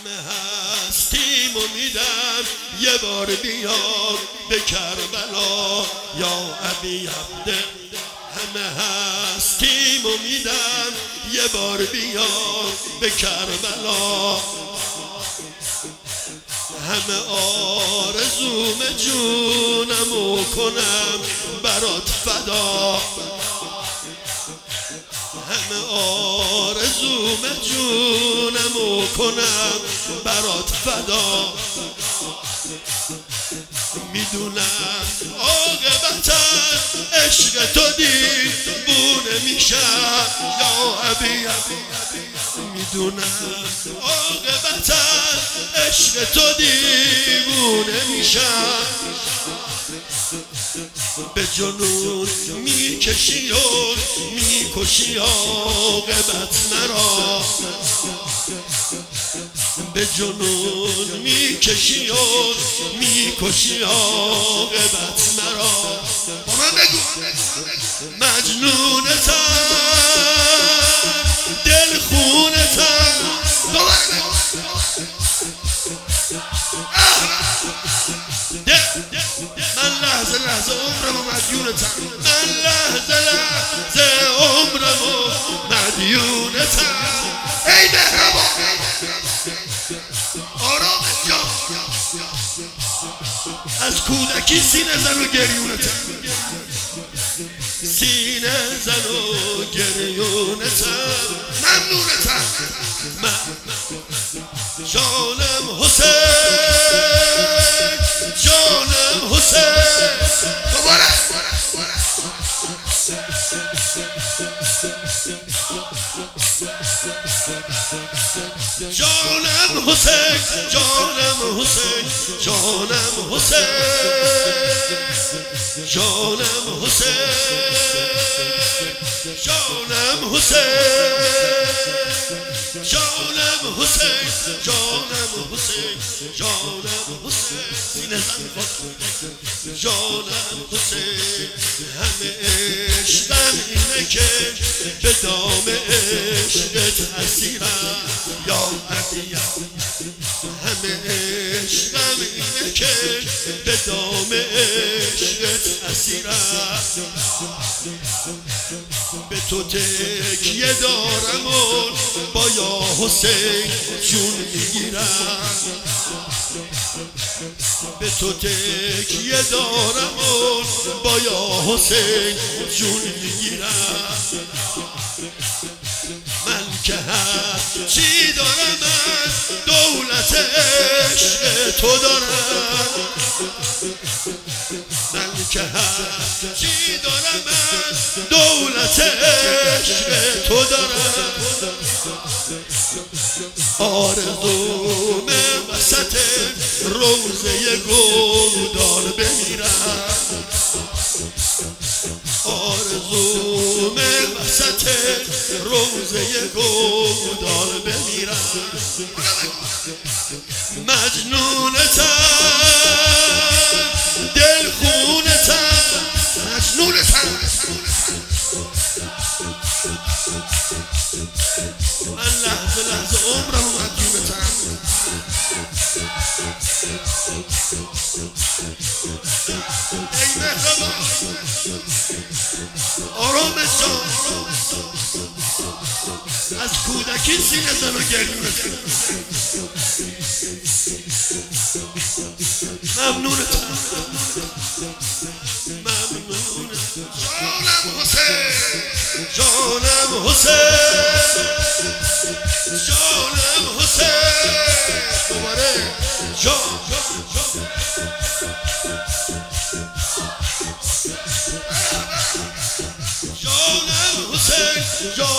همه هستیم و میدم یه بار بیا به کربلا یا ابی عبد. همه هستیم و میدم یه بار بیا به کربلا. همه آرزوم جونمو کنم برات فدا. همه آرزوم جونمو کنم برات فدا. میدونم عاقبت عشق تو دیوونه میشم یا ابی. میدونم عاقبت عشق تو دیوونه میشم. به جنون میکشی و میکشی عاقبت مرا. به جنون میکشی و میکشی عاقبت مرا. با من بگو مجنونتم دل خونتم. من لحظه لحظه عمرمو مدیونتم. من لحظه لحظه عمرمو مدیونتم. ای مهربان آرام جان از کودکی سینه زن و گریونتم. سینه زن و گریونتم. ممنونتم. جانم حسین جانم حسین. دوباره جانم حسین جانم حسین جانم حسین جانم حسین جانم حسین جانم حسین جانم حسین جانم حسین. سینه زن خود جانم حسین. همه عشقم اینه که به دام عشقت اسیرم یا ابی. همه عشقم اینه که به دام عشقت اسیرم. به تو تکیه دارم و با یا حسین جون میگیرم. به تو تکیه دارم و با یا حسین جون میگیرم. من که هر چی دارم از دولت عشق تو دارم. من که هر چی دارم از دولت عشق تو دارم. آرزوم وسط روضه گلدان بمیرم. آرزوم وسط روضه گلدان بمیرم. مجنونتم دل خونتم. مجنونتم. من لحظه لحظه عمرم مدیونتم. ای مهربان آرام جان از کودکی سینه زن و گریونتم. ممنونتم. ممنونتم. جانم حسین جانم حسین جانم حسین. دوباره جان جانم حسین جانم